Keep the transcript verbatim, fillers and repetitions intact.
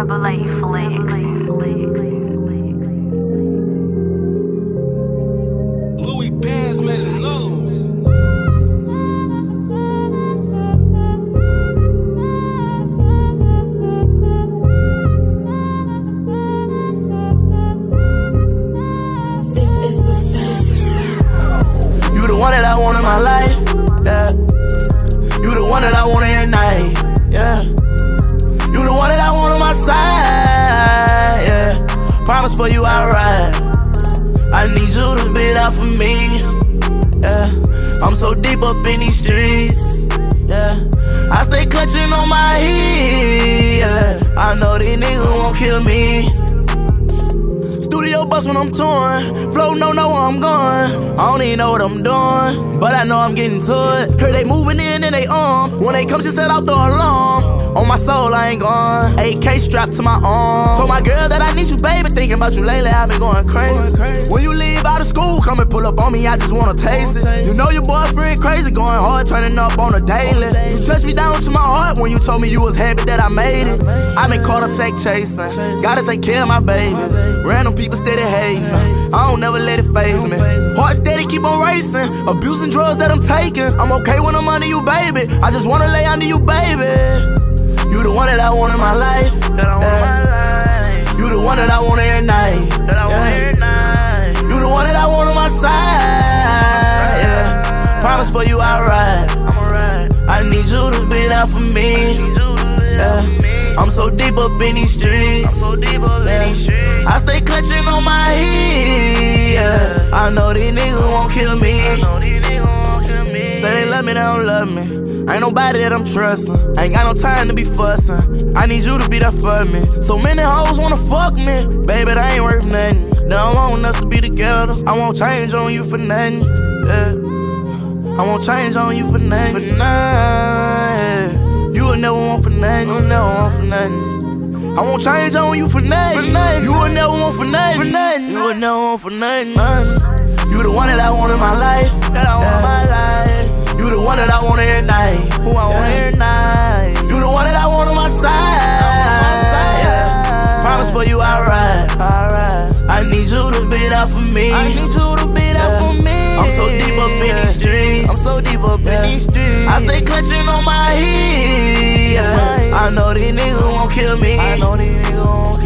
Double A Flex. Louis Bands made another one. This is the sound. You the one that I want in my life, yeah. You the one that I want every night, yeah. You the one that I want on my side, yeah. Promise for you I'll ride. I need you to be there for me, yeah. I'm so deep up in these streets, yeah. I stay clutching on my heat, yeah. I know these niggas won't kill me. Studio bus when I'm torn. Flow no know where I'm going. I don't even know what I'm doing, but I know I'm getting to it. Heard they moving in and they arm. When they come, just set out the alarm. On my soul, I ain't gone. A K strapped to my arm. Told my girl that I need you, baby. Thinking about you lately, I've been going crazy. When you leave out of school, come and pull up on me, I just wanna taste it. You know your boyfriend crazy, going hard, turning up on a daily. You touched me down to my heart when you told me you was happy that I made it. I've been caught up sex chasing. Gotta take care of my babies. Random people steady hating. I don't never let it faze me. Heart steady keep on racing. Abusing drugs that I'm taking. I'm okay when I'm under you, baby. I just wanna lay under you, baby. You the one that I want in my life. That I want yeah. my life. You the one that I want every night. That I want every night. You the one that I want on my side. Yeah. Promise for you I'll ride. I'ma ride. I need you to be there for me. I need you to be there for me. I'm so deep up in these streets. I'm so deep up yeah. in these streets. I stay clutching on my heat. Yeah. I know these niggas won't kill me. I know these niggas won't kill me. Say they love me, they don't love me. Ain't nobody that I'm trusting. Ain't got no time to be fussing. I need you to be there for me. So many hoes wanna fuck me. Baby, that ain't worth nothing. They don't want us to be together. I won't change on you for nothing. Yeah. I won't change on you for nothing. For nothing. You will never want for nothing. You will never want for nothing. I won't change on you for nothing. For nothing. You will never want for nothing. For nothing. You will never want for nothing. You the one that I want in my life. That I want yeah. in my life. You the one that I want every night. Who I want every night. You the one that I want on my side. Yeah. Promise for you I'll ride. I'll ride. I need you to be there for me. I need you to be there yeah. for me. I'm so deep up in these streets. I'm so deep up yeah. in these streets. I stay clutching on my heat. Yeah. I know these niggas won't kill me. I know these niggas won't